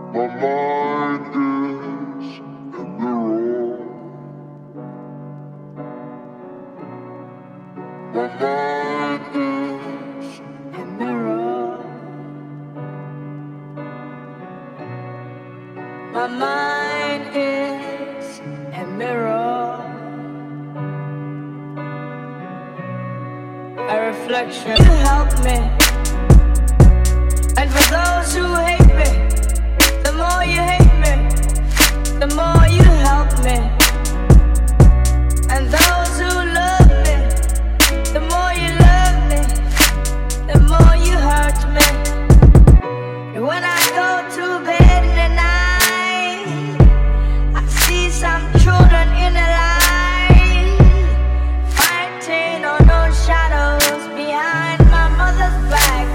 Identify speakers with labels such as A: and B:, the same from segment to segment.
A: My mind is a mirror. My mind is a mirror. My mind is a mirror. A reflection to help me. And for those who hate me, the more you hate me, the more you help me. And those who love me, the more you love me, the more you hurt me. And when I go to bed in the night, I see some children in the light, fighting on those shadows behind my mother's back.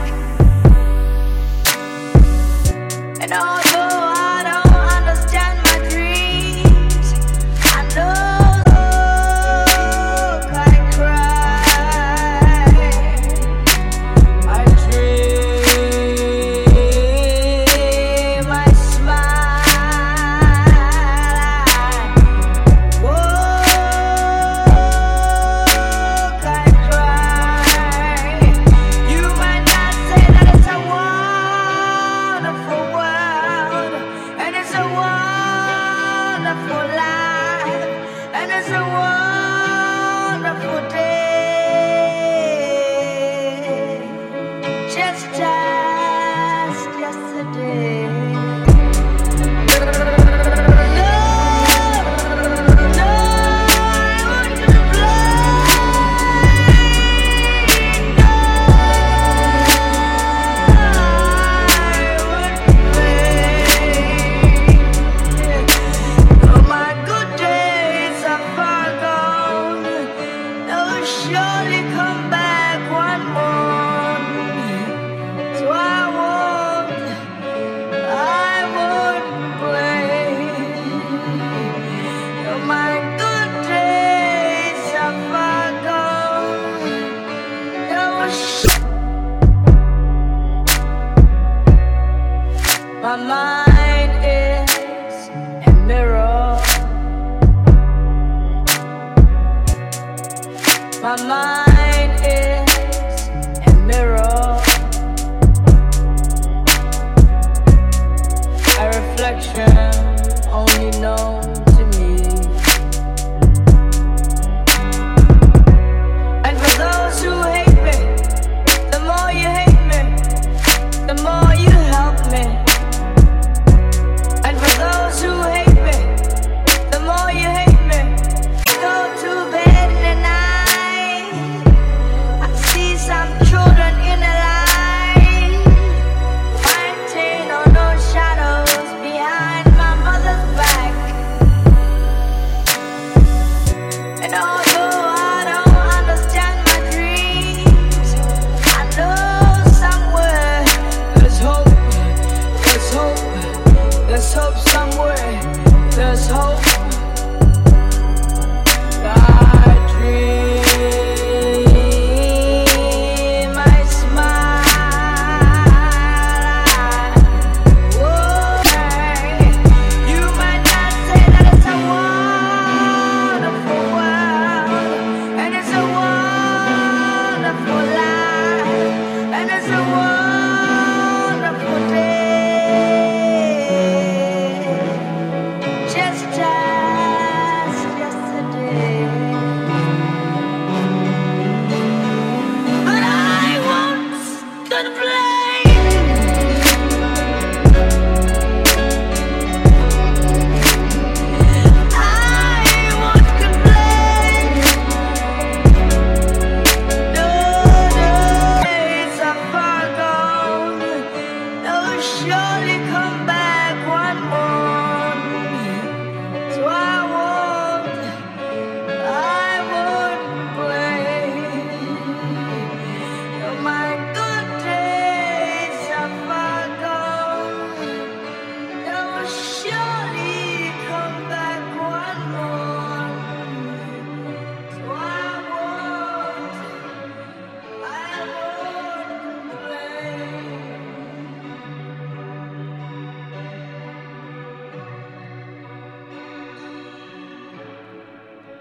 A: And although I don't understand my dreams, I know I cry. I dream, I smile. I cry. You might not say that it's a wonderful world, and it's a wonderful life, and it's a wonderful day. Just yesterday. Surely come back one morning, so I won't blame. My good days are far gone. My mind is a mirror. My mind is a mirror, a reflection only known to me. And for those who hate me, the more you hate me, the more you help me. And for those who hate me, the more you hate me. Go to bed in the night, some children in the light, fighting on those shadows behind my mother's back. And although I don't understand my dreams, I know somewhere there's hope, there's hope, there's hope somewhere, there's hope. I dream. Surely come back.